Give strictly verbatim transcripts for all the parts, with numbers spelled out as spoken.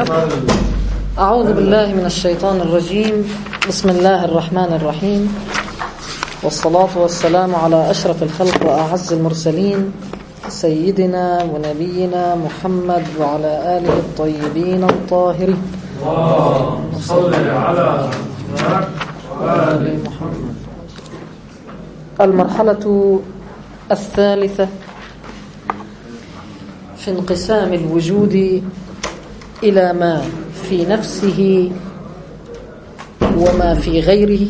أعوذ بالله من الشيطان الرجيم. بسم الله الرحمن الرحيم، والصلاة والسلام على أشرف الخلق وأعز المرسلين سيدنا ونبينا محمد وعلى آله الطيبين الطاهرين. اللهم صل على آل محمد. المرحلة الثالثة في انقسام الوجود إلى ما في نفسه وما في غيره،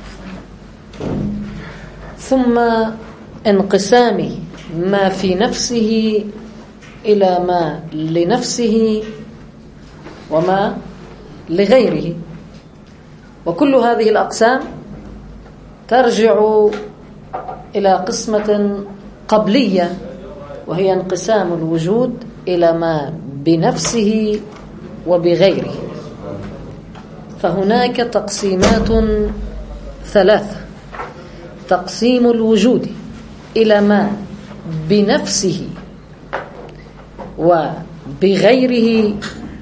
ثم انقسام ما في نفسه إلى ما لنفسه وما لغيره. وكل هذه الأقسام ترجع إلى قسمة قبلية، وهي انقسام الوجود إلى ما بنفسه وبغيره. فهناك تقسيمات ثلاثة: تقسيم الوجود إلى ما بنفسه وبغيره،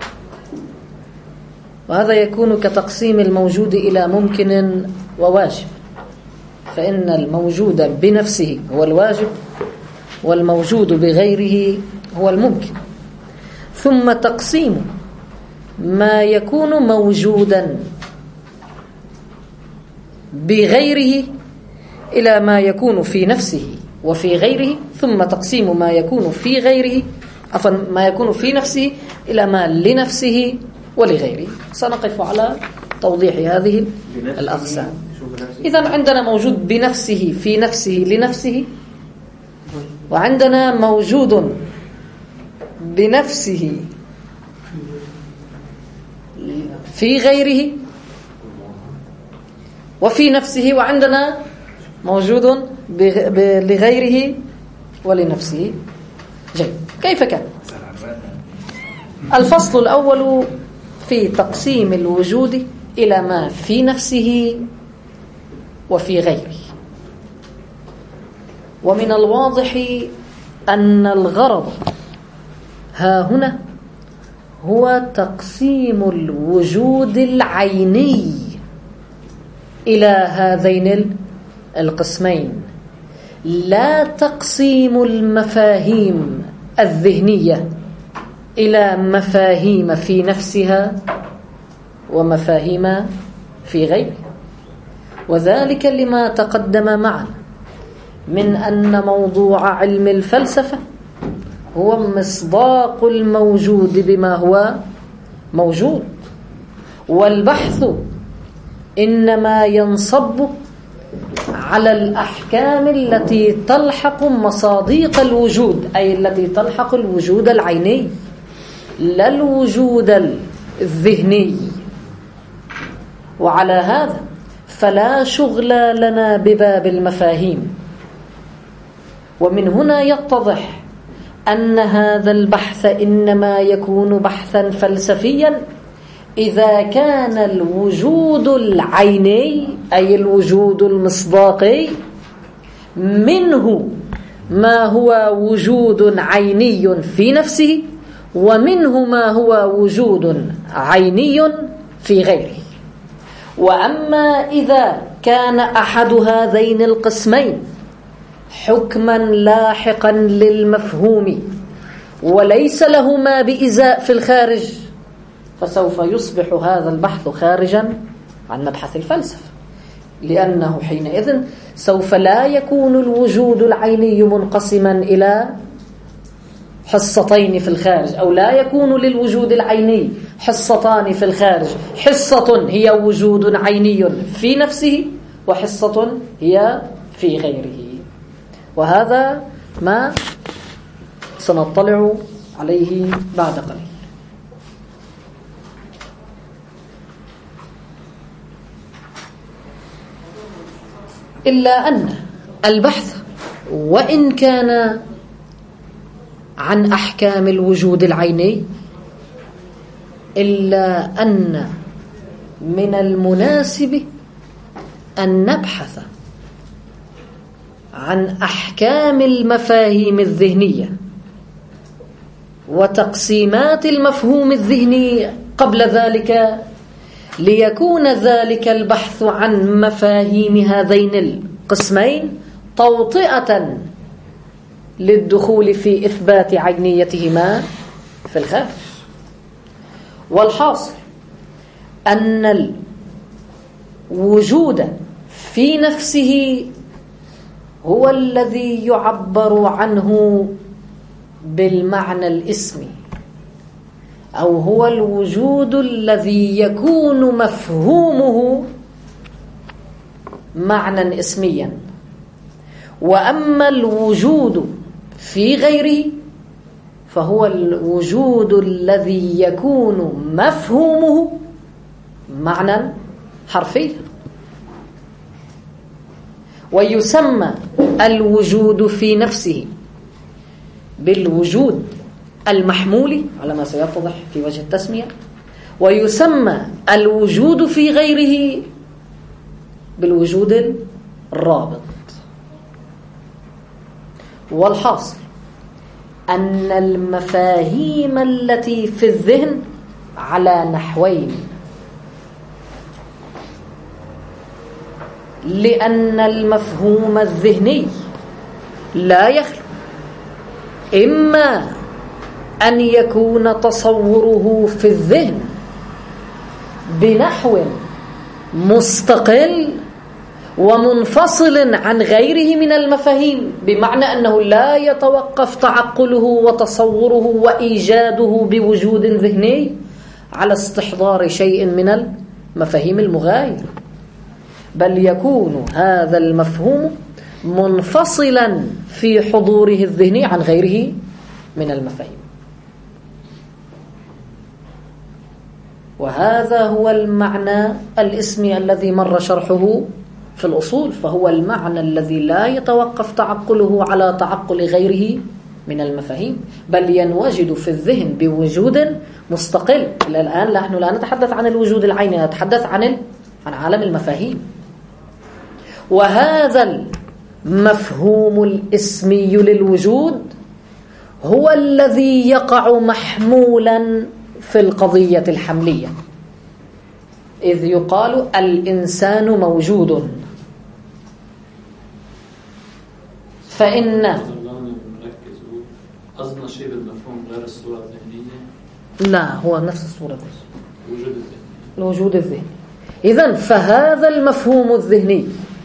وهذا يكون كتقسيم الموجود إلى ممكن وواجب، فإن الموجود بنفسه هو الواجب والموجود بغيره هو الممكن. ثم تقسيم ما يكون موجودا بغيره إلى ما يكون في نفسه وفي غيره، ثم تقسيم ما يكون في غيره عفوا ما يكون في نفسه إلى ما لنفسه ولغيره. سنقف على توضيح هذه الأقسام. إذن عندنا موجود بنفسه في نفسه لنفسه، وعندنا موجود بنفسه في غيره وفي نفسه، وعندنا موجود لغيره ولنفسه. جيد. كيف كان؟ الفصل الأول في تقسيم الوجود إلى ما في نفسه وفي غيره. ومن الواضح أن الغرض ها هنا هو تقسيم الوجود العيني إلى هذين القسمين، لا تقسيم المفاهيم الذهنية إلى مفاهيم في نفسها ومفاهيم في غيره. وذلك لما تقدم معنا من أن موضوع علم الفلسفة هو مصداق الموجود بما هو موجود، والبحث إنما ينصب على الأحكام التي تلحق مصاديق الوجود، أي التي تلحق الوجود العيني لا الوجود الذهني. وعلى هذا فلا شغل لنا بباب المفاهيم. ومن هنا يتضح أن هذا البحث إنما يكون بحثا فلسفيا إذا كان الوجود العيني أي الوجود المصداقي منه ما هو وجود عيني في نفسه، ومنه ما هو وجود عيني في غيره. وأما إذا كان أحد هذين القسمين حكما لاحقا للمفهوم وليس له ما بإزاء في الخارج، فسوف يصبح هذا البحث خارجا عن مبحث الفلسفة، لأنه حينئذ سوف لا يكون الوجود العيني منقسما إلى حصتين في الخارج، أو لا يكون للوجود العيني حصتان في الخارج، حصة هي وجود عيني في نفسه وحصة هي في غيره. وهذا ما سنطلع عليه بعد قليل. إلا أن البحث وإن كان عن أحكام الوجود العيني، إلا أن من المناسب أن نبحث عن أحكام المفاهيم الذهنية وتقسيمات المفهوم الذهني قبل ذلك، ليكون ذلك البحث عن مفاهيم هذين القسمين توطئة للدخول في إثبات عينيتهما في الخارج. والحاصل أن الوجود في نفسه هو الذي يعبر عنه بالمعنى الاسمي، أو هو الوجود الذي يكون مفهومه معنى اسميا. وأما الوجود في غيره فهو الوجود الذي يكون مفهومه معنى حرفي. ويسمى الوجود في نفسه بالوجود المحمول على ما سيتضح في وجه التسمية، ويسمى الوجود في غيره بالوجود الرابط. والحاصل أن المفاهيم التي في الذهن على نحوين، لأن المفهوم الذهني لا يخلو إما أن يكون تصوره في الذهن بنحو مستقل ومنفصل عن غيره من المفاهيم، بمعنى أنه لا يتوقف تعقله وتصوره وإيجاده بوجود ذهني على استحضار شيء من المفاهيم المغايرة، بل يكون هذا المفهوم منفصلا في حضوره الذهني عن غيره من المفاهيم. وهذا هو المعنى الاسمي الذي مر شرحه في الأصول، فهو المعنى الذي لا يتوقف تعقله على تعقل غيره من المفاهيم، بل ينوجد في الذهن بوجود مستقل. إلى الآن نحن لا نتحدث عن الوجود العيني، نتحدث عن عن عالم المفاهيم. وهذا المفهوم الاسمي للوجود هو الذي يقع محمولا في القضية الحملية، إذ يقال الإنسان موجود. فإن قصدنا شيء بالمفهوم غير الصورة الذهنية؟ لا، هو نفس الصورة الذهنية، الوجود الذهني. الوجود الذهني. إذن فهذا المفهوم الذهني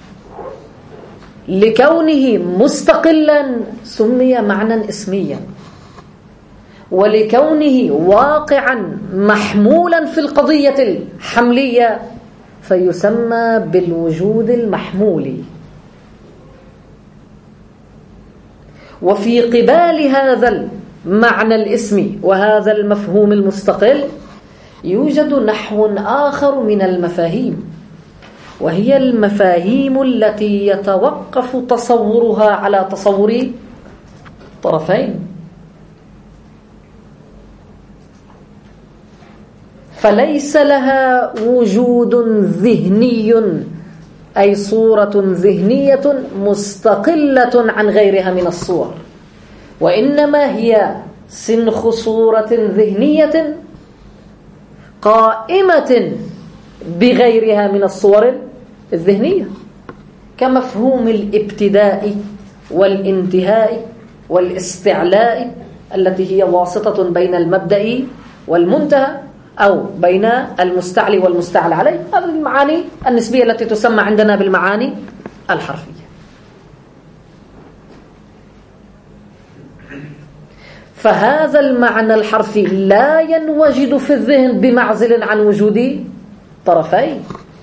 لكونه مستقلا سمي معنى اسميا، ولكونه واقعا محمولا في القضية الحملية فيسمى بالوجود المحمولي. وفي قبال هذا المعنى الاسمي وهذا المفهوم المستقل يوجد نحو آخر من المفاهيم، وهي المفاهيم التي يتوقف تصورها على تصور طرفين، فليس لها وجود ذهني أي صورة ذهنية مستقلة عن غيرها من الصور، وإنما هي سنخ صورة ذهنية قائمة بغيرها من الصور الذهنية، كمفهوم الابتداء والانتهاء والاستعلاء التي هي واسطة بين المبدأ والمنتهى، أو بين المستعلي والمستعلى عليه. هذه المعاني النسبية التي تسمى عندنا بالمعاني الحرفية. فهذا المعنى الحرفي لا ينوجد في الذهن بمعزل عن وجود طرفين،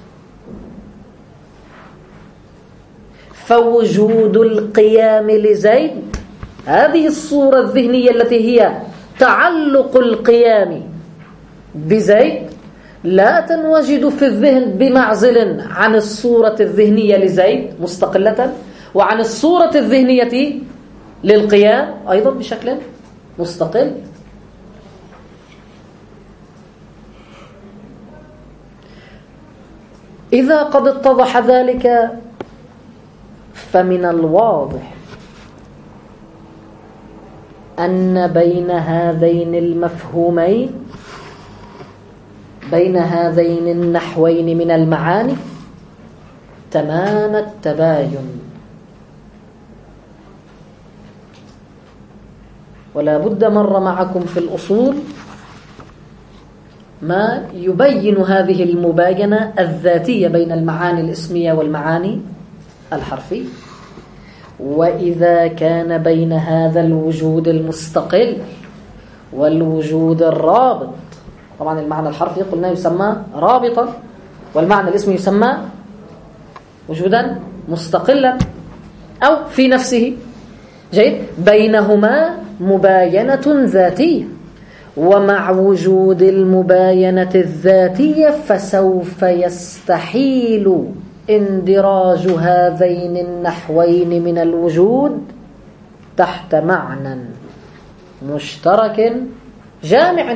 فوجود القيام لزيد، هذه الصورة الذهنية التي هي تعلق القيام بزيد، لا تنوجد في الذهن بمعزل عن الصورة الذهنية لزيد مستقلة، وعن الصورة الذهنية للقيام أيضا بشكل مستقل. إذا قد اتضح ذلك فمن الواضح أن بين هذين المفهومين، بين هذين النحوين من المعاني تمام التباين، ولا بد مر معكم في الأصول ما يبين هذه المباينة الذاتية بين المعاني الاسمية والمعاني الحرفية. وإذا كان بين هذا الوجود المستقل والوجود الرابط، طبعا المعنى الحرفي قلنا يسمى رابطا، والمعنى الاسمي يسمى وجودا مستقلا أو في نفسه، جيد، بينهما مباينة ذاتية، ومع وجود المباينة الذاتية فسوف يستحيل اندراج هذين النحوين من الوجود تحت معنى مشترك جامع،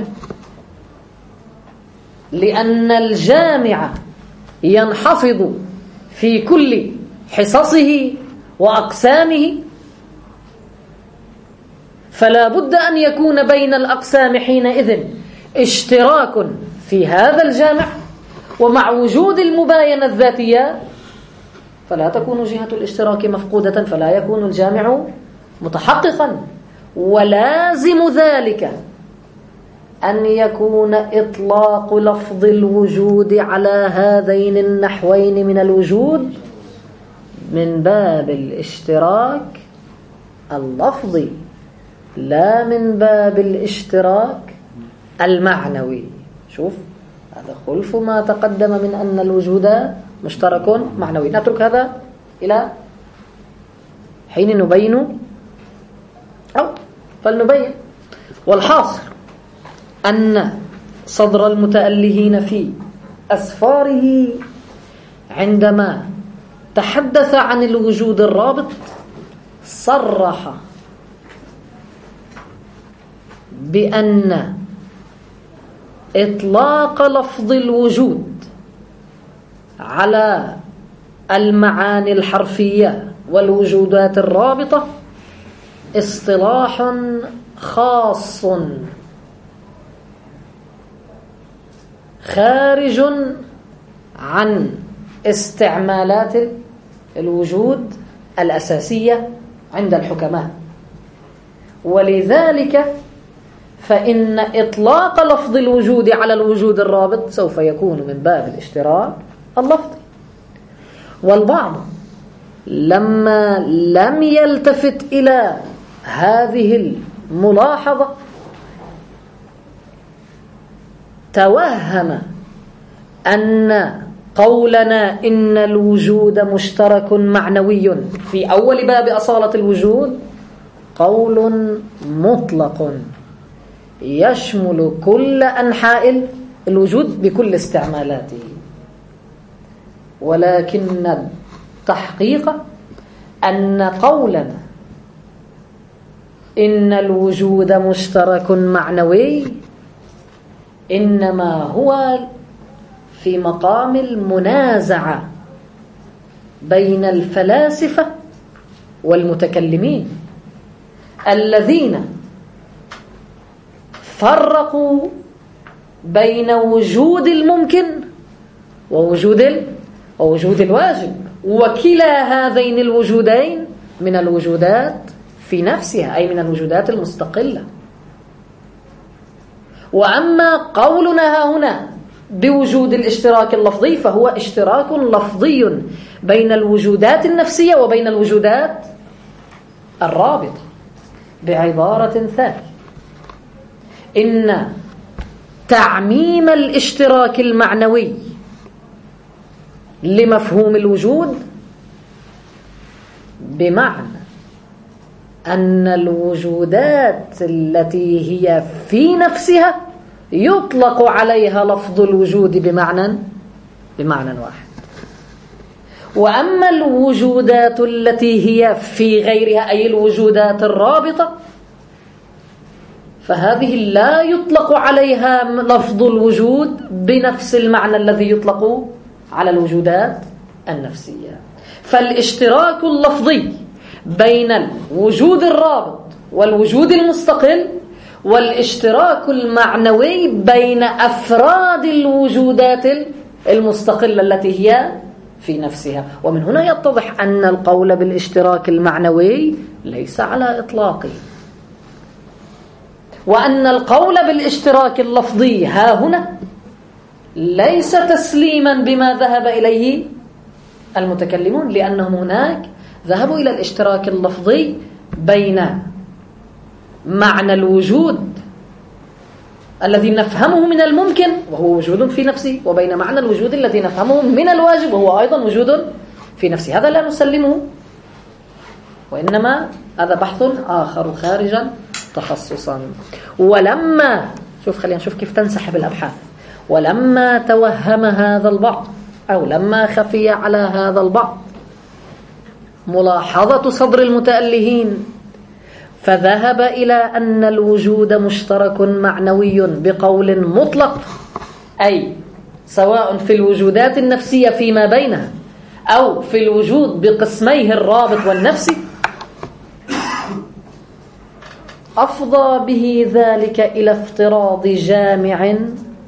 لأن الجامع ينحفظ في كل حصصه وأقسامه، فلا بد أن يكون بين الأقسام حينئذ اشتراك في هذا الجامع، ومع وجود المباينة الذاتية فلا تكون جهة الاشتراك مفقودة، فلا يكون الجامع متحققا. ولازم ذلك أن يكون إطلاق لفظ الوجود على هذين النحوين من الوجود من باب الاشتراك اللفظي، لا من باب الاشتراك المعنوي. شوف، هذا خلف ما تقدم من أن الوجود مشترك معنوي. نترك هذا إلى حين نبين، أو فلنبين. والحاصل أن صدر المتألهين في أسفاره عندما تحدث عن الوجود الرابط صرح بأن إطلاق لفظ الوجود على المعاني الحرفية والوجودات الرابطة اصطلاح خاص خارج عن استعمالات الوجود الأساسية عند الحكماء، ولذلك فإن إطلاق لفظ الوجود على الوجود الرابط سوف يكون من باب الاشتراك اللفظي. والبعض لما لم يلتفت إلى هذه الملاحظة توهم أن قولنا إن الوجود مشترك معنوي في أول باب أصالة الوجود قول مطلق يشمل كل أنحاء الوجود بكل استعمالاته، ولكن التحقيق أن قولنا إن الوجود مشترك معنوي إنما هو في مقام المنازعة بين الفلاسفة والمتكلمين الذين فرقوا بين وجود الممكن ووجود ال... ووجود الواجب، وكلا هذين الوجودين من الوجودات في نفسها، أي من الوجودات المستقلة. وأما قولنا هنا بوجود الاشتراك اللفظي فهو اشتراك لفظي بين الوجودات النفسية وبين الوجودات الرابطة. بعبارة ثانية، إن تعميم الاشتراك المعنوي لمفهوم الوجود بمعنى أن الوجودات التي هي في نفسها يطلق عليها لفظ الوجود بمعنى بمعنى واحد، وأما الوجودات التي هي في غيرها أي الوجودات الرابطة فهذه لا يطلق عليها لفظ الوجود بنفس المعنى الذي يطلق على الوجودات النفسية. فالاشتراك اللفظي بين الوجود الرابط والوجود المستقل والاشتراك المعنوي بين أفراد الوجودات المستقلة التي هي في نفسها. ومن هنا يتضح أن القول بالاشتراك المعنوي ليس على إطلاقه، وأن القول بالاشتراك اللفظي ها هنا ليس تسليما بما ذهب إليه المتكلمون، لأنهم هناك ذهبوا إلى الاشتراك اللفظي بين معنى الوجود الذي نفهمه من الممكن وهو وجود في نفسه، وبين معنى الوجود الذي نفهمه من الواجب وهو أيضا وجود في نفسه. هذا لا نسلمه، وإنما هذا بحث آخر خارجا تخصصا. ولما شوف خلينا نشوف كيف تنسحب الأبحاث. ولما توهم هذا البعض أو لما خفي على هذا البعض ملاحظة صدر المتألهين، فذهب إلى أن الوجود مشترك معنوي بقول مطلق، أي سواء في الوجودات النفسية فيما بينها أو في الوجود بقسميه الرابط والنفسي، أفضى به ذلك إلى افتراض جامع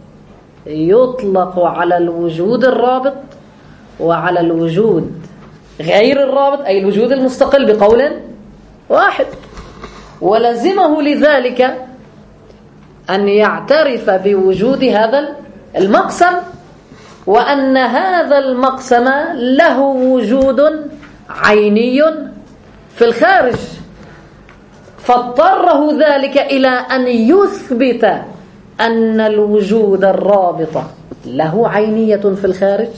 يطلق على الوجود الرابط وعلى الوجود غير الرابط، أي الوجود المستقل بقول واحد. ولزمه لذلك أن يعترف بوجود هذا المقسم، وأن هذا المقسم له وجود عيني في الخارج، فاضطره ذلك إلى أن يثبت أن الوجود الرابط له عينية في الخارج،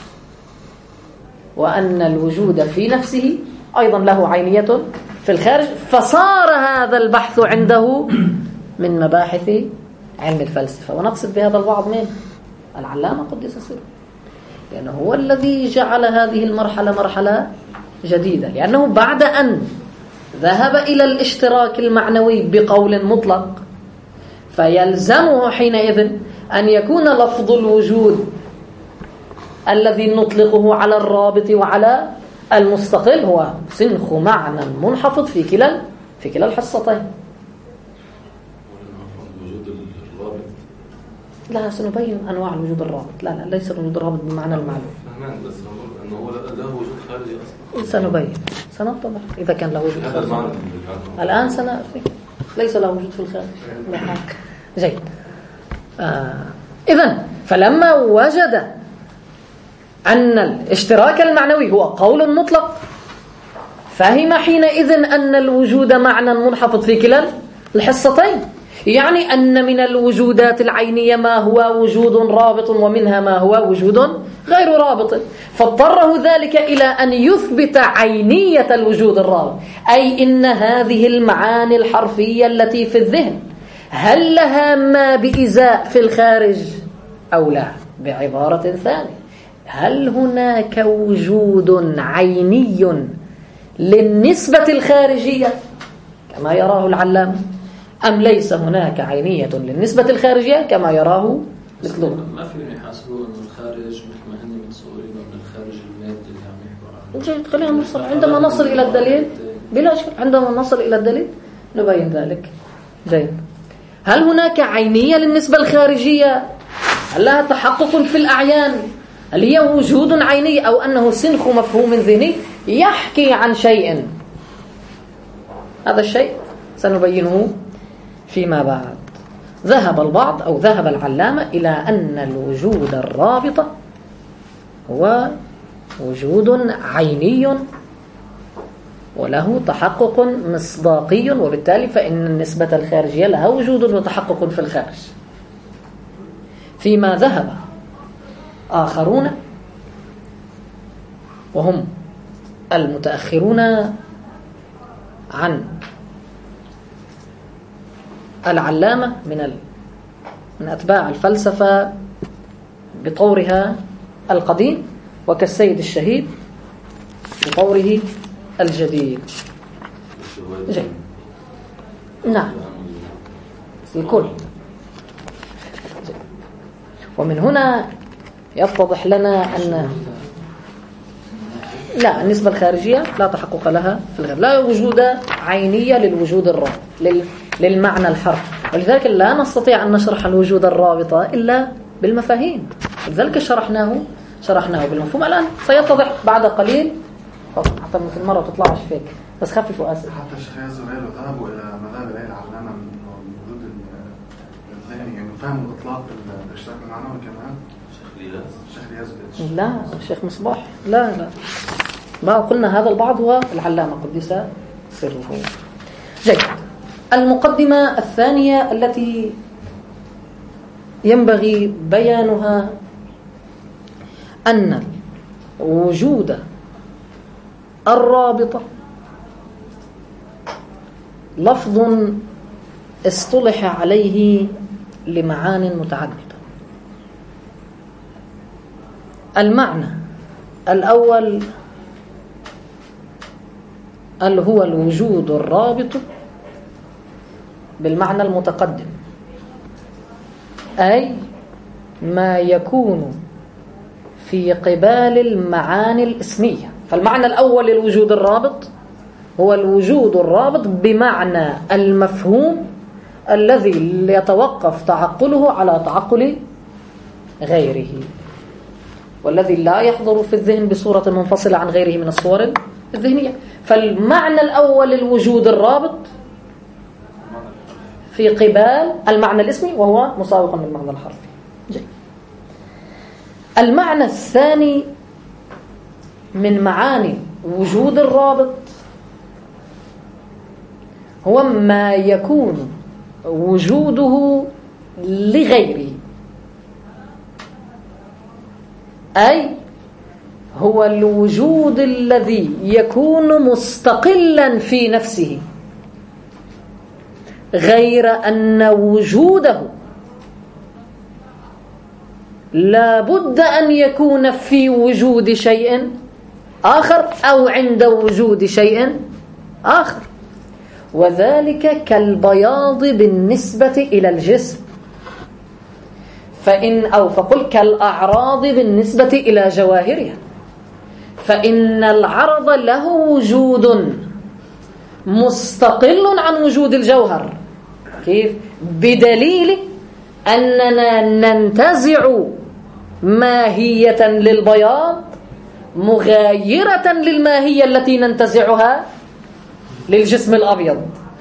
وأن الوجود في نفسه أيضا له عينية في الخارج. فصار هذا البحث عنده من مباحث علم الفلسفة. ونقصد بهذا البعض من العلامة قدس سره، لأنه هو الذي جعل هذه المرحلة مرحلة جديدة، لأنه بعد أن ذهب إلى الاشتراك المعنوي بقول مطلق فيلزمه حينئذ أن يكون لفظ الوجود الذي نطلقه على الرابط وعلى المستقل هو سنخ معنى منحفظ في كلا في كلا الحصتين. لا، سنبين أنواع الوجود الرابط. لا لا ليس الوجود الرابط بمعنى المعلوم. فهمان، بس أنه هو له وجود خارجي أصلا. سنبين، سنتضح إذا كان له وجود خارجي. الآن سنأتي ليس له وجود في الخارج. جيد. آه. إذن فلما وجد أن الاشتراك المعنوي هو قول مطلق، فهم حينئذ أن الوجود معنى منحفظ في كلا الحصتين، يعني أن من الوجودات العينية ما هو وجود رابط ومنها ما هو وجود غير رابط. فاضطره ذلك إلى أن يثبت عينية الوجود الرابط، أي إن هذه المعاني الحرفية التي في الذهن هل لها ما بإزاء في الخارج أو لا؟ بعبارة ثانية، هل هناك وجود عيني للنسبة الخارجية كما يراه العلامة، أم ليس هناك عينية للنسبة الخارجية كما يراه الإسلام؟ ما فيهم يحاسبوا أن الخارج مثل ما هن متصورين أن الخارج المادي اللي عم يحكوا عنه. جيد، خلينا نصل عندما نصل إلى الدليل بلا شك، عندما نصل إلى الدليل نبين ذلك. جيد. هل هناك عينية للنسبة الخارجية؟ هل لها تحقق في الأعيان؟ هل هي وجود عيني أو أنه سنخ مفهوم ذهني يحكي عن شيء؟ هذا الشيء سنبينه فيما بعد. ذهب البعض أو ذهب العلامة إلى أن الوجود الرابط هو وجود عيني وله تحقق مصداقي، وبالتالي فإن النسبة الخارجية لها وجود وتحقق في الخارج. فيما ذهب آخرون وهم المتأخرون عن العلامة من من أتباع الفلسفة بطورها القديم، وكالسيد الشهيد بطوره الجديد. جيد. نعم، الكل. ومن هنا يتضح لنا أن لا، النسبة الخارجية لا تحقق لها في الغير، لا وجود عينية للوجود الرابط لل... للمعنى الحرفي، ولذلك لا نستطيع أن نشرح الوجود الرابط إلا بالمفاهيم، لذلك شرحناه شرحناه بالمفهوم. الآن سيتضح بعد قليل، حتى في المرة تطلعش فيك بس خففوا أسئلة. حتى الشيخ الزبير ذهبوا إلى مذاهب العلم العلامة من وجود الذهني، يعني فهموا إطلاق الاشتراك المعنوي كمان. الشيخ الياس لا، الشيخ مصباح لا لا ما قلنا هذا البعض هو العلامة قدس سره. جيد. المقدمة الثانية التي ينبغي بيانها أن وجود الرابطة لفظ اصطلح عليه لمعان متعددة. المعنى الأول اللي هو الوجود الرابط بالمعنى المتقدم، أي ما يكون في قبال المعاني الاسمية. فالمعنى الأول للوجود الرابط هو الوجود الرابط بمعنى المفهوم الذي يتوقف تعقله على تعقل غيره، والذي لا يحضر في الذهن بصورة منفصلة عن غيره من الصور الذهنية. فالمعنى الأول للوجود الرابط في قبال المعنى الاسمي، وهو مساوقا للمعنى الحرفي. جيد. المعنى الثاني من معاني وجود الرابط هو ما يكون وجوده لغيره، أي هو الوجود الذي يكون مستقلا في نفسه، غير أن وجوده لا بد أن يكون في وجود شيء آخر أو عند وجود شيء آخر، وذلك كالبياض بالنسبة إلى الجسم، فإن أو فقل كالأعراض بالنسبة إلى جواهرها، فإن العرض له وجود مستقل عن وجود الجوهر. كيف؟ بدليل أننا ننتزع ماهية للبياض مغايرة للماهية التي ننتزعها للجسم الأبيض،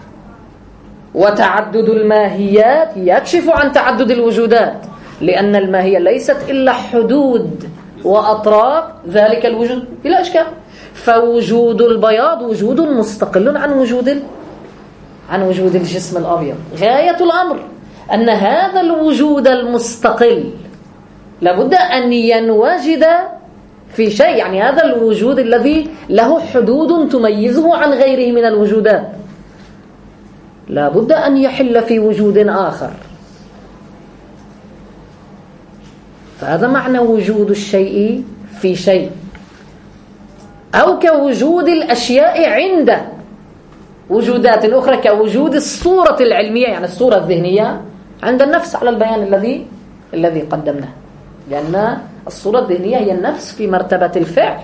وتعدد الماهيات يكشف عن تعدد الوجودات، لأن الماهية ليست إلا حدود وأطراف ذلك الوجود بلا إشكال. فوجود البياض وجود مستقل عن وجود عن وجود الجسم الأبيض. غاية الأمر أن هذا الوجود المستقل لابد أن ينوجد في شيء، يعني هذا الوجود الذي له حدود تميزه عن غيره من الوجودات لابد أن يحل في وجود آخر. فهذا معنى وجود الشيء في شيء، أو كوجود الأشياء عند وجودات أخرى، كوجود الصورة العلمية يعني الصورة الذهنية عند النفس على البيان الذي الذي قدمناه، لأن الصورة الذهنية هي النفس في مرتبة الفعل.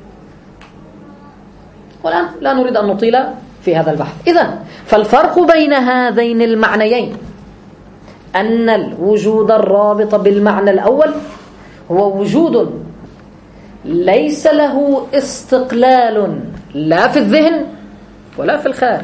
والآن لا نريد أن نطيل في هذا البحث. إذن فالفرق بين هذين المعنيين أن الوجود الرابط بالمعنى الأول هو وجود ليس له استقلال لا في الذهن ولا في الخارج،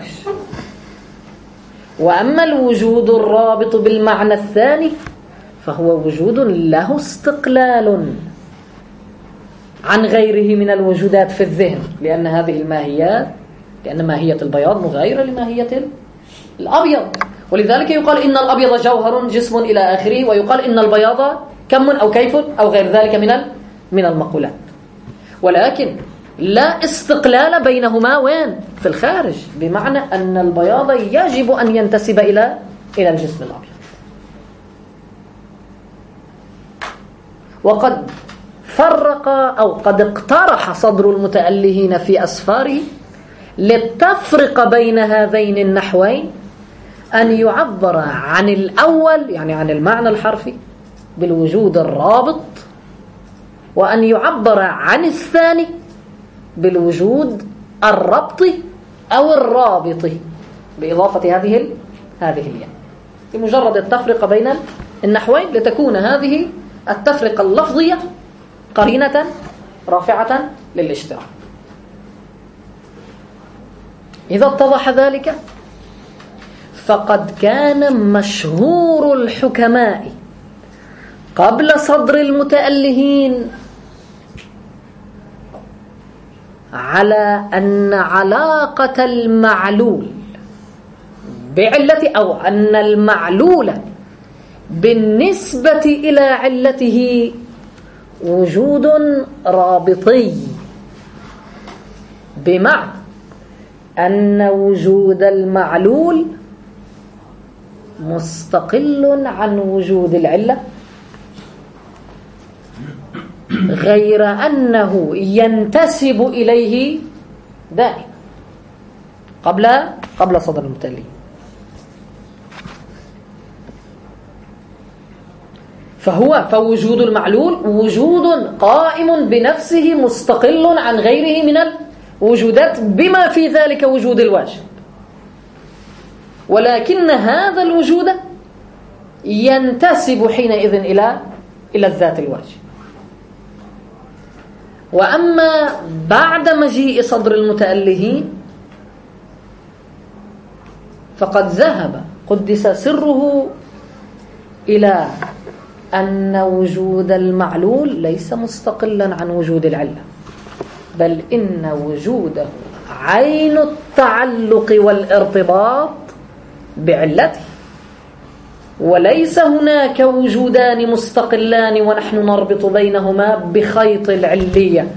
وأما الوجود الرابط بالمعنى الثاني فهو وجود له استقلال عن غيره من الوجودات في الذهن، لأن هذه الماهيات لأن ماهية البياض مغايرة لماهية الأبيض، ولذلك يقال إن الأبيض جوهر جسم إلى آخره، ويقال إن البياض كم أو كيف أو غير ذلك من من المقولات. ولكن لا استقلال بينهما وين؟ في الخارج، بمعنى أن البياض يجب أن ينتسب إلى إلى الجسم الأبيض. وقد فرق أو قد اقترح صدر المتألهين في أسفاره للتفرق بين هذين النحوين أن يعبر عن الأول يعني عن المعنى الحرفي بالوجود الرابط، وأن يعبر عن الثاني بالوجود الربطي أو الرابطي بإضافة هذه ال... هذه الياء، بمجرد التفرقة بين النحوين لتكون هذه التفرقة اللفظية قرينة رافعة للاشتراك. إذا اتضح ذلك فقد كان مشهور الحكماء قبل صدر المتألهين على أن علاقة المعلول بعلة أو أن المعلول بالنسبة إلى علته وجود رابطي، بمعنى أن وجود المعلول مستقل عن وجود العلة، غير أنه ينتسب إليه دائما قبل قبل صدر المتألهين. فهو فوجود المعلول وجود قائم بنفسه مستقل عن غيره من الوجودات، بما في ذلك وجود الواجب، ولكن هذا الوجود ينتسب حينئذ إلى إلى الذات الواجب. وأما بعد مجيء صدر المتألهين فقد ذهب قدس سره إلى أن وجود المعلول ليس مستقلا عن وجود العلة، بل إن وجوده عين التعلق والارتباط بعلته، وليس هناك وجودان مستقلان ونحن نربط بينهما بخيط العلية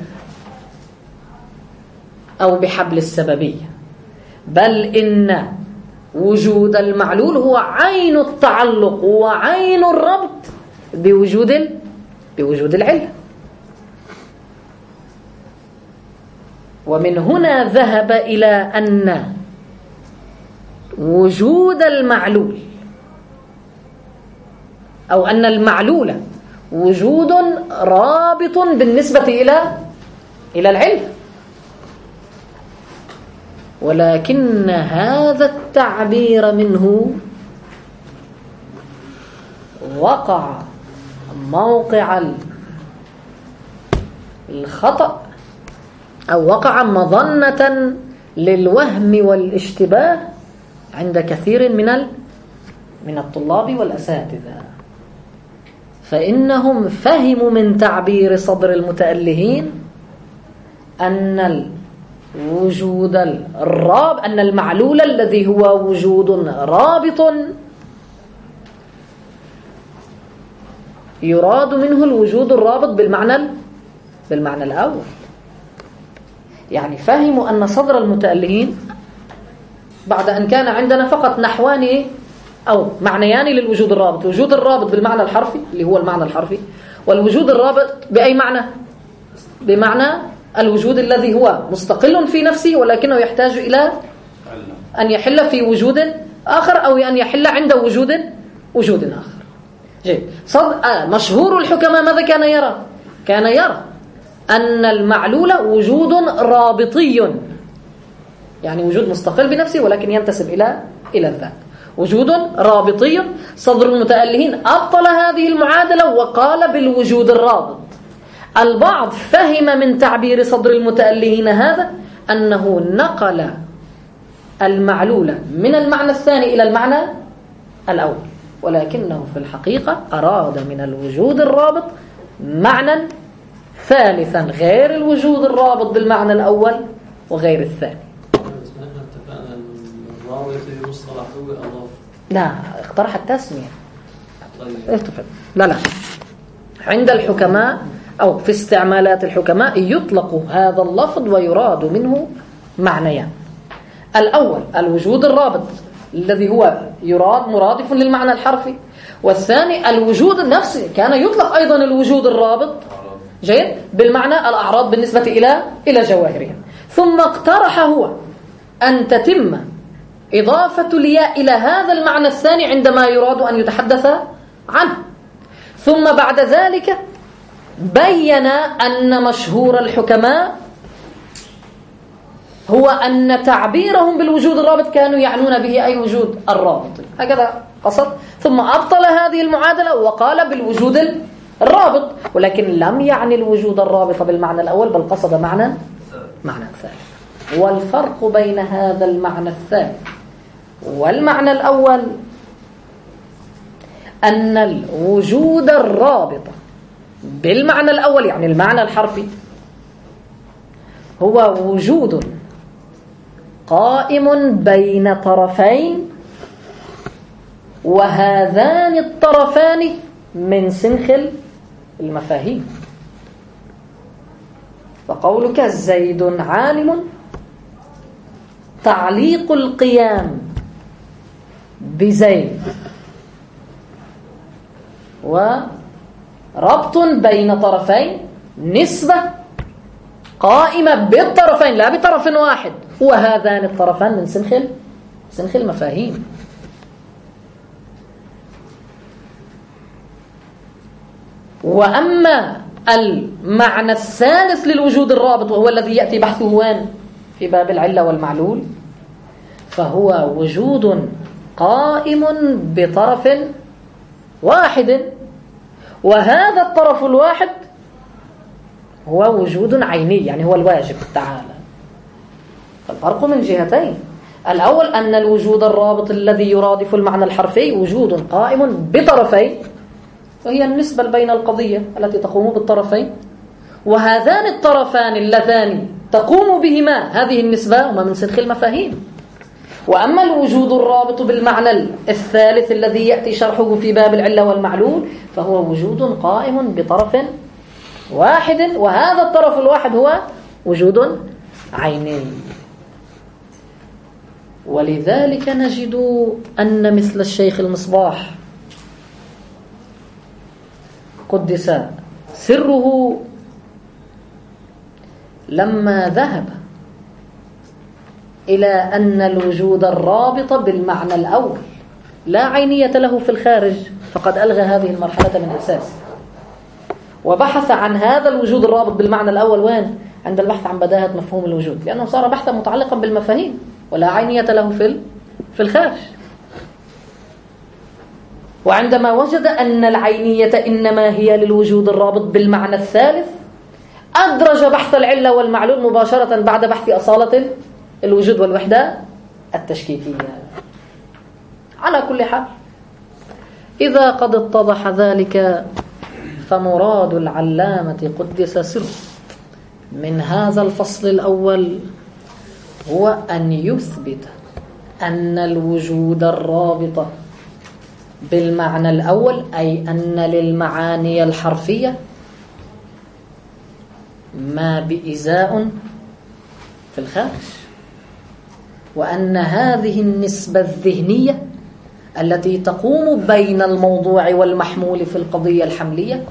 أو بحبل السببية، بل إن وجود المعلول هو عين التعلق وعين الربط بوجود بوجود العلة. ومن هنا ذهب إلى أن وجود المعلول أو أن المعلول وجود رابط بالنسبة إلى إلى العلة، ولكن هذا التعبير منه وقع موقع الخطأ أو وقع مظنة للوهم والاشتباه عند كثير من من الطلاب والأساتذة، فإنهم فهموا من تعبير صدر المتألهين أن الوجود الراب أن المعلول الذي هو وجود رابط يراد منه الوجود الرابط بالمعنى بالمعنى الأول. يعني فهموا أن صدر المتألهين بعد أن كان عندنا فقط نحوان أو معنيان للوجود الرابط، الوجود الرابط بالمعنى الحرفي اللي هو المعنى الحرفي، والوجود الرابط بأي معنى؟ بمعنى الوجود الذي هو مستقل في نفسه ولكنه يحتاج إلى أن يحل في وجود آخر أو أن يحل عند وجود وجود آخر. جيد. صد... آه مشهور الحكماء ماذا كان يرى؟ كان يرى أن المعلول وجود رابطي، يعني وجود مستقل بنفسه ولكن ينتسب إلى إلى الذات، وجود رابطي. صدر المتألهين أبطل هذه المعادلة وقال بالوجود الرابط. البعض فهم من تعبير صدر المتألهين هذا أنه نقل المعلول من المعنى الثاني إلى المعنى الأول، ولكنه في الحقيقة أراد من الوجود الرابط معنى ثالثا غير الوجود الرابط بالمعنى الأول وغير الثاني. لا، اقترح التسمية. طيب. لا لا عند الحكماء أو في استعمالات الحكماء يطلق هذا اللفظ ويراد منه معنيان. الأول الوجود الرابط الذي هو يراد مرادف للمعنى الحرفي، والثاني الوجود النفسي كان يطلق أيضا الوجود الرابط جيد بالمعنى الأعراض بالنسبة إلى إلى جواهرهم. ثم اقترح هو أن تتم إضافة الياء إلى هذا المعنى الثاني عندما يراد أن يتحدث عنه. ثم بعد ذلك بين أن مشهور الحكماء هو أن تعبيرهم بالوجود الرابط كانوا يعنون به أي وجود الرابط، هكذا قصد، ثم أبطل هذه المعادلة وقال بالوجود الرابط، ولكن لم يعني الوجود الرابط بالمعنى الأول، بل قصد معنى معنى الثالث. والفرق بين هذا المعنى الثالث والمعنى الأول أن الوجود الرابط بالمعنى الأول يعني المعنى الحرفي هو وجود قائم بين طرفين، وهذان الطرفان من سنخ المفاهيم. فقولك زيد عالم تعليق القيام بزيد وربط بين طرفين، نسبة قائمة بالطرفين لا بطرف واحد، وهذان الطرفان من سنخ سنخ المفاهيم. وأما المعنى الثالث للوجود الرابط وهو الذي يأتي بحثه وين في باب العلة والمعلول، فهو وجود قائم بطرف واحد، وهذا الطرف الواحد هو وجود عيني، يعني هو الواجب تعالى. فالفرق من جهتين: الأول أن الوجود الرابط الذي يرادف المعنى الحرفي وجود قائم بطرفين، وهي النسبة بين القضية التي تقوم بالطرفين، وهذان الطرفان اللذان تقوم بهما هذه النسبة هما من سنخ المفاهيم. وأما الوجود الرابط بالمعنى الثالث الذي يأتي شرحه في باب العلة والمعلول، فهو وجود قائم بطرف واحد، وهذا الطرف الواحد هو وجود عيني. ولذلك نجد أن مثل الشيخ المصباح قدس سره لما ذهب إلى أن الوجود الرابط بالمعنى الأول لا عينية له في الخارج، فقد ألغى هذه المرحلة من أساس، وبحث عن هذا الوجود الرابط بالمعنى الأول وين؟ عند البحث عن بداهة مفهوم الوجود، لأنه صار بحثا متعلقا بالمفاهيم ولا عينية له في في الخارج. وعندما وجد أن العينية إنما هي للوجود الرابط بالمعنى الثالث، أدرج بحث العلة والمعلول مباشرة بعد بحث أصالة الوجود والوحدة التشكيكية. على كل حال، إذا قد اتضح ذلك، فمراد العلامة قدس سره من هذا الفصل الأول هو أن يثبت أن الوجود الرابط بالمعنى الأول، أي أن للمعاني الحرفية ما بإزاء في الخارج، وأن هذه النسبة الذهنية التي تقوم بين الموضوع والمحمول في القضية الحملية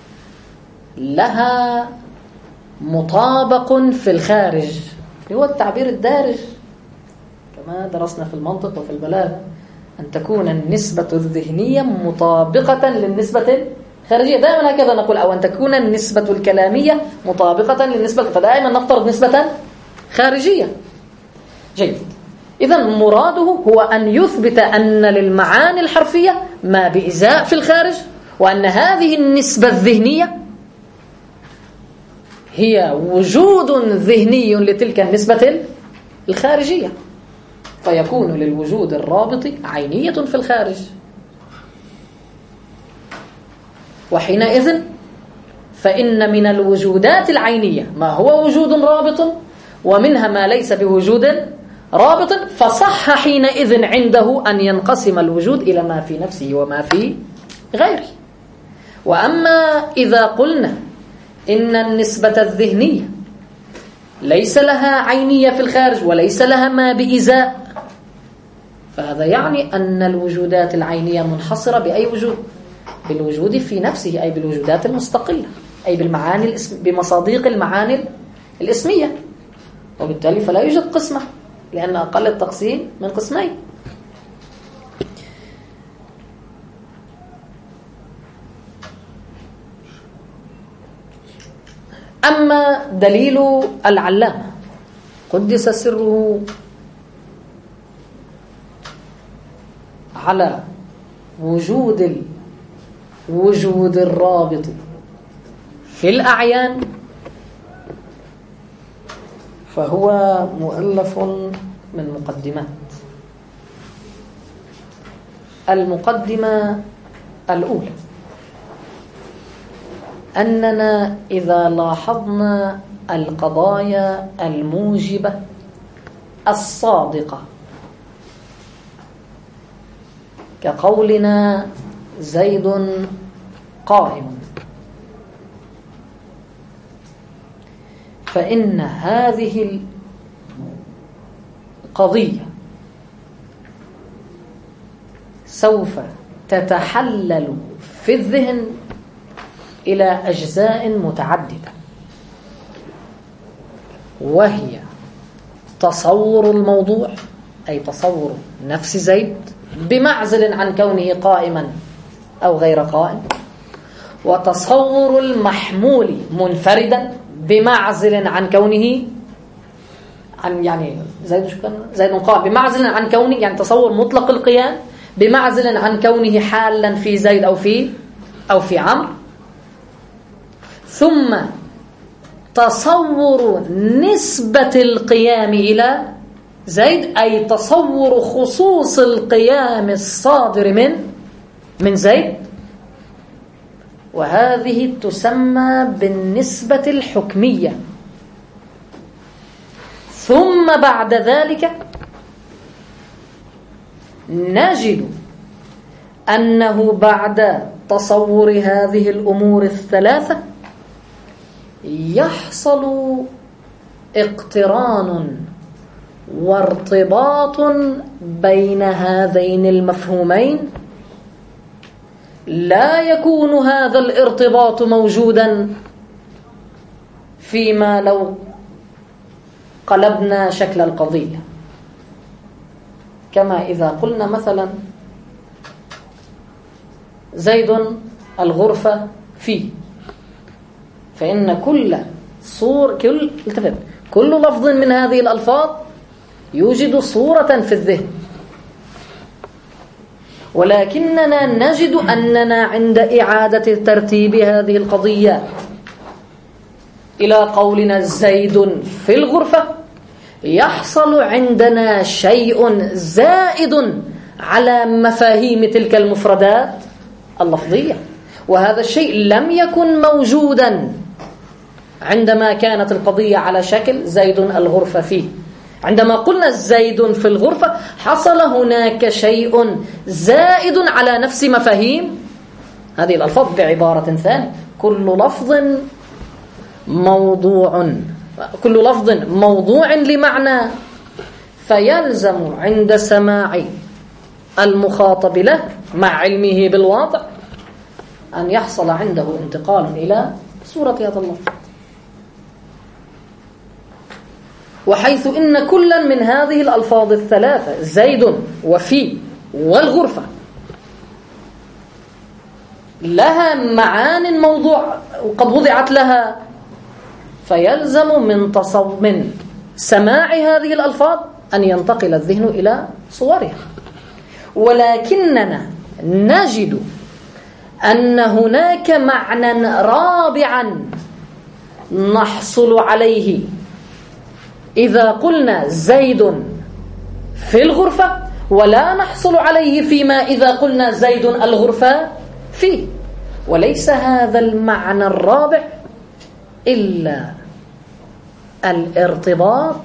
لها مطابق في الخارج، هو التعبير الدارج كما درسنا في المنطق وفي البلاغة، أن تكون النسبة الذهنية مطابقة للنسبة الخارجية. دائما هكذا نقول، أو أن تكون النسبة الكلامية مطابقة للنسبة، فدائما نفترض نسبة خارجية. جيد. إذن مراده هو أن يثبت أن للمعاني الحرفية ما بإزاء في الخارج، وأن هذه النسبة الذهنية هي وجود ذهني لتلك النسبة الخارجية، فيكون للوجود الرابط عينية في الخارج. وحينئذ فإن من الوجودات العينية ما هو وجود رابط، ومنها ما ليس بوجود رابط، فصح حينئذ عنده أن ينقسم الوجود إلى ما في نفسه وما في غيره. وأما إذا قلنا إن النسبة الذهنية ليس لها عينية في الخارج وليس لها ما بإزاء، فهذا يعني أن الوجودات العينية منحصرة بأي وجود؟ بالوجود في نفسه، أي بالوجودات المستقلة، أي بالمعاني الاسم بمصاديق المعاني الاسمية، وبالتالي فلا يوجد قسمة، لأن أقل التقسيم من قسمين. أما دليل العلامة قدس سره على وجود ال... وجود الرابط في الأعيان، فهو مؤلف من مقدمات. المقدمة الأولى أننا إذا لاحظنا القضايا الموجبة الصادقة كقولنا زيد قائم، فإن هذه القضية سوف تتحلل في الذهن إلى أجزاء متعددة، وهي تصور الموضوع أي تصور نفس زيد بمعزل عن كونه قائما أو غير قائم، وتصور المحمول منفردا بمعزل عن كونه عن يعني زيد شو كان زيد قائم بمعزل عن كونه يعني تصور مطلق القيام بمعزل عن كونه حالا في زيد أو في أو في عمرو، ثم تصور نسبة القيام إلى زيد أي تصور خصوص القيام الصادر من من زيد، وهذه تسمى بالنسبة الحكمية. ثم بعد ذلك نجد أنه بعد تصور هذه الأمور الثلاثة يحصل اقتران وارتباط بين هذين المفهومين، لا يكون هذا الارتباط موجودا فيما لو قلبنا شكل القضية، كما إذا قلنا مثلا زيد الغرفة فيه، فإن كل صور كل التفت كل لفظ من هذه الألفاظ يوجد صورة في الذهن، ولكننا نجد أننا عند إعادة ترتيب هذه القضية إلى قولنا زيد في الغرفة يحصل عندنا شيء زائد على مفاهيم تلك المفردات اللفظية، وهذا الشيء لم يكن موجودا عندما كانت القضية على شكل زيد الغرفة فيه. عندما قلنا زيد في الغرفة حصل هناك شيء زائد على نفس مفاهيم هذه الألفاظ. بعبارة ثانية، كل لفظ موضوع كل لفظ موضوع لمعنى، فيلزم عند سماع المخاطب له مع علمه بالواقع أن يحصل عنده انتقال إلى صورة هذا اللفظ، وحيث إن كلا من هذه الألفاظ الثلاثة زيد وفي والغرفة لها معان موضوع وقد وضعت لها، فيلزم من تصور من سماع هذه الألفاظ أن ينتقل الذهن إلى صورها. ولكننا نجد أن هناك معنى رابعا نحصل عليه إذا قلنا زيد في الغرفة، ولا نحصل عليه فيما إذا قلنا زيد الغرفة فيه، وليس هذا المعنى الرابع إلا الارتباط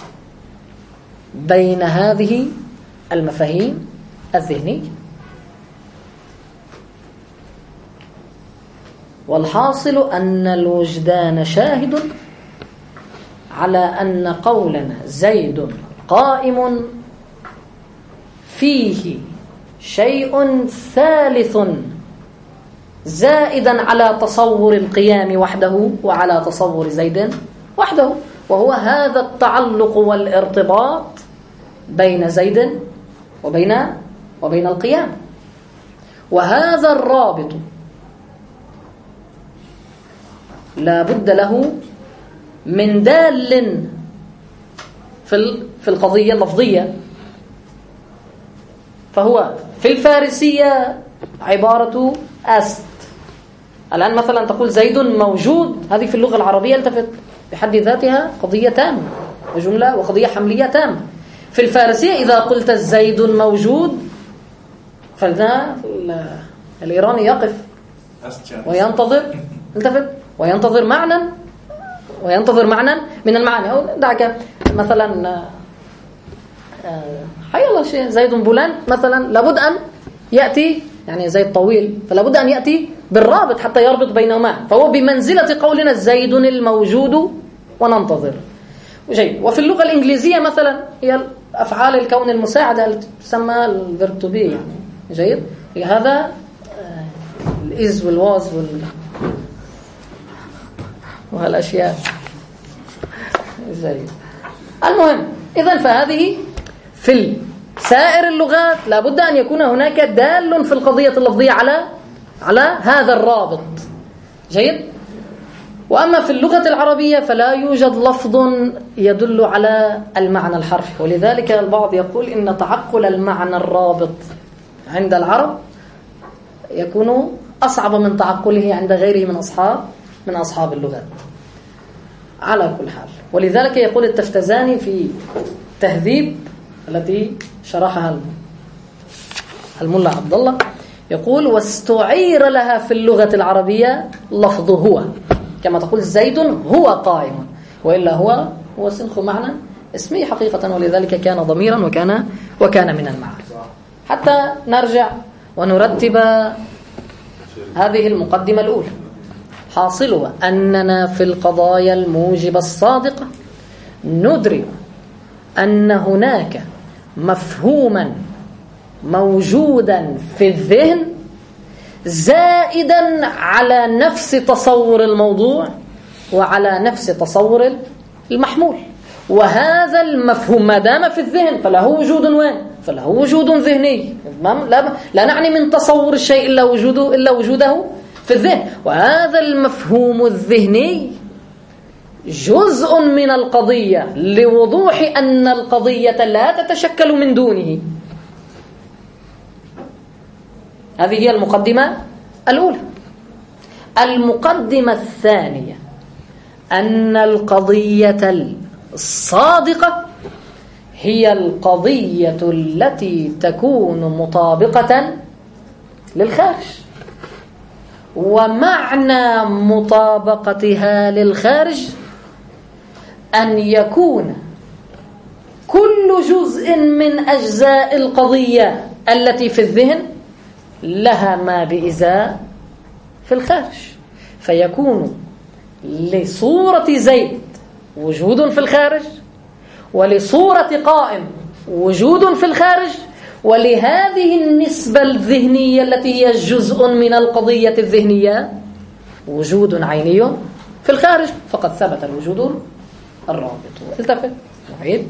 بين هذه المفاهيم الذهنية. والحاصل أن الوجدان شاهد على أن قولنا زيد قائم فيه شيء ثالث زائدا على تصور القيام وحده وعلى تصور زيد وحده، وهو هذا التعلق والارتباط بين زيد وبين وبين القيام. وهذا الرابط لا بد له من دال في في القضية اللفظية. فهو في الفارسية عبارة أست. الآن مثلا تقول زيد موجود، هذه في اللغة العربية التفت بحد ذاتها قضية تامة وجملة وقضية حملية تامة. في الفارسية إذا قلت زيد موجود فلذا الإيراني يقف وينتظر التفت وينتظر معنى وينتظر معنى من المعاني. أو دعك مثلا حي الله شيء زيد بولان مثلا، لابد أن يأتي يعني زيد طويل، فلابد أن يأتي بالرابط حتى يربط بينهما، فهو بمنزلة قولنا زيد الموجود وننتظر. جيد. وفي اللغة الإنجليزية مثلا هي أفعال الكون المساعدة التي تسمى الفيرب تو بي يعني. جيد. هذا الإز والواز وال وهالأشياء. جيد. المهم إذن فهذه في سائر اللغات لابد أن يكون هناك دال في القضية اللفظية على على هذا الرابط. جيد. وأما في اللغة العربية فلا يوجد لفظ يدل على المعنى الحرفي، ولذلك البعض يقول إن تعقل المعنى الرابط عند العرب يكون أصعب من تعقله عند غيره من أصحاب من أصحاب اللغات. على كل حال، ولذلك يقول التفتزاني في تهذيب التي شرحها الملا عبد الله، يقول واستعير لها في اللغة العربية لفظ هو، كما تقول زيد هو قائم، وإلا هو هو سنخ معنى اسمي حقيقة، ولذلك كان ضميرا وكان وكان من المعارف. حتى نرجع ونرتب هذه المقدمة الأولى. حاصلها أننا في القضايا الموجبة الصادقة ندرك أن هناك مفهوما موجودا في الذهن زائدا على نفس تصور الموضوع وعلى نفس تصور المحمول، وهذا المفهوم ما دام في الذهن فله وجود وين؟ فله وجود ذهني. لا, لا نعني من تصور الشيء إلا وجوده إلا وجوده في الذهن، وهذا المفهوم الذهني جزء من القضية لوضوح أن القضية لا تتشكل من دونه. هذه هي المقدمة الأولى. المقدمة الثانية أن القضية الصادقة هي القضية التي تكون مطابقة للخارج، ومعنى مطابقتها للخارج أن يكون كل جزء من أجزاء القضية التي في الذهن لها ما بإزاء في الخارج، فيكون لصورة زيد وجود في الخارج، ولصورة قائم وجود في الخارج، ولهذه النسبة الذهنية التي هي جزء من القضية الذهنية وجود عيني في الخارج، فقد ثبت الوجود الرابط. التفت نعيد.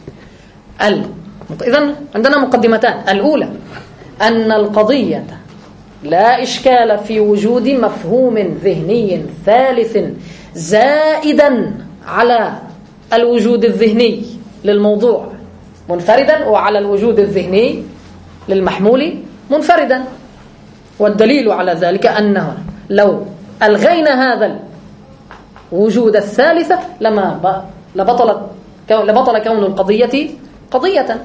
إذن عندنا مقدمتان. الأولى أن القضية لا إشكال في وجود مفهوم ذهني ثالث زائدا على الوجود الذهني للموضوع منفردا، وعلى الوجود الذهني للمحمول منفردا. والدليل على ذلك أنه لو ألغينا هذا الوجود الثالث لما لبطلت لبطل كون القضية قضية.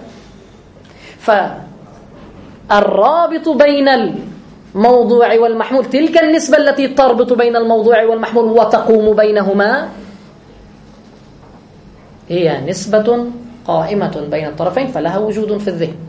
فالرابط بين الموضوع والمحمول، تلك النسبة التي تربط بين الموضوع والمحمول وتقوم بينهما، هي نسبة قائمة بين الطرفين فلها وجود في الذهن.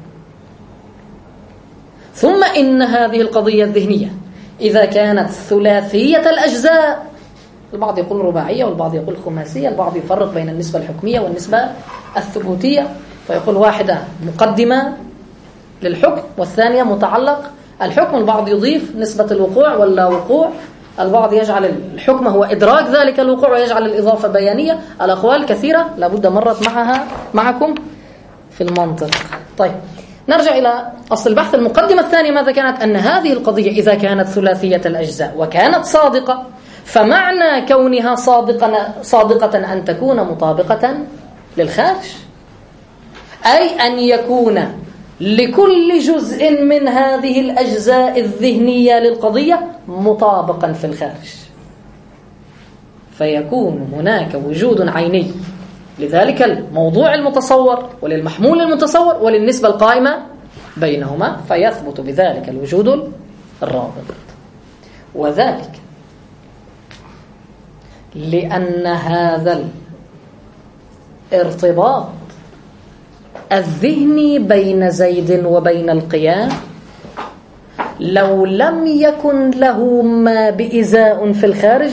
ثم إن هذه القضية الذهنية إذا كانت ثلاثية الأجزاء، البعض يقول رباعية والبعض يقول خماسية، البعض يفرق بين النسبة الحكمية والنسبة الثبوتية، فيقول واحدة مقدمة للحكم والثانية متعلق الحكم، البعض يضيف نسبة الوقوع ولا وقوع، البعض يجعل الحكم هو إدراك ذلك الوقوع ويجعل الإضافة بيانية. الأقوال كثيرة لابد مرت معها معكم في المنطق. طيب نرجع إلى أصل البحث. المقدمة الثانية ماذا كانت؟ أن هذه القضية إذا كانت ثلاثية الأجزاء وكانت صادقة، فمعنى كونها صادقة, صادقة أن تكون مطابقة للخارج، أي أن يكون لكل جزء من هذه الأجزاء الذهنية للقضية مطابقا في الخارج، فيكون هناك وجود عيني لذلك الموضوع المتصور وللمحمول المتصور وللنسبة القائمة بينهما، فيثبت بذلك الوجود الرابط. وذلك لأن هذا الارتباط الذهني بين زيد وبين القيام لو لم يكن له ما بإزاء في الخارج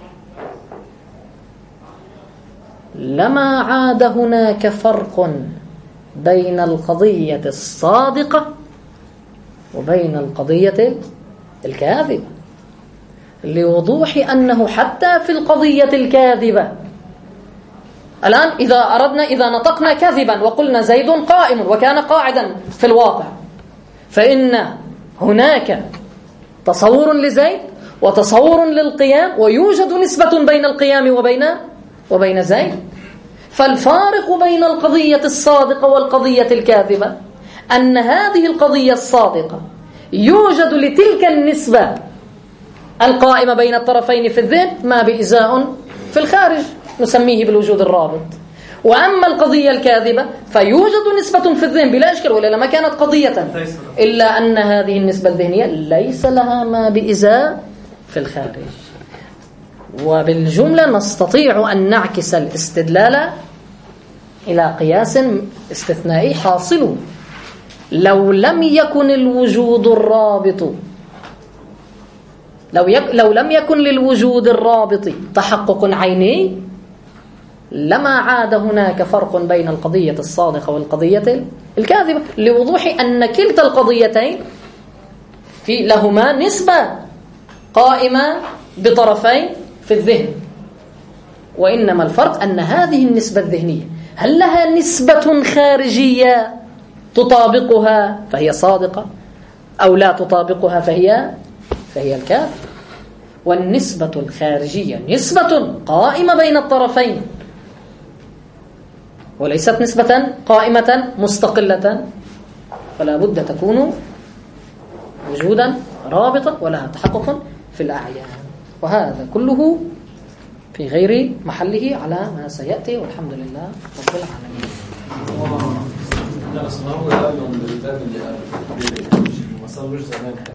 لما عاد هناك فرق بين القضية الصادقة وبين القضية الكاذبة، لوضوح أنه حتى في القضية الكاذبة الآن إذا أردنا إذا نطقنا كذبا وقلنا زيد قائم وكان قاعدا في الواقع، فإن هناك تصور لزيد وتصور للقيام، ويوجد نسبة بين القيام وبين وبين زيد. فالفارق بين القضية الصادقة والقضية الكاذبة أن هذه القضية الصادقة يوجد لتلك النسبة القائمة بين الطرفين في الذهن ما بإزاء في الخارج نسميه بالوجود الرابط، وأما القضية الكاذبة فيوجد نسبة في الذهن بلا إشكال، ولا لما كانت قضية إلا أن هذه النسبة الذهنية ليس لها ما بإزاء في الخارج. وبالجملة نستطيع أن نعكس الاستدلال إلى قياس استثنائي حاصل لو لم يكن الوجود الرابط لو, يك لو لم يكن للوجود الرابط تحقق عيني لما عاد هناك فرق بين القضية الصادقة والقضية الكاذبة، لوضوح أن كلتا القضيتين في لهما نسبة قائمة بطرفين في الذهن، وإنما الفرق أن هذه النسبة الذهنية هل لها نسبة خارجية تطابقها فهي صادقة أو لا تطابقها فهي فهي الكاذبة. والنسبة الخارجية نسبة قائمة بين الطرفين وليست نسبة قائمة مستقلة، فلا بد تكون وجودا رابطا ولها تحقق في الأعيان. وهذا كله في غير محله على ما سيأتي، والحمد لله رب العالمين. لا أصلا هو قالوا من الباب اللي قالوا ما صارش زمان.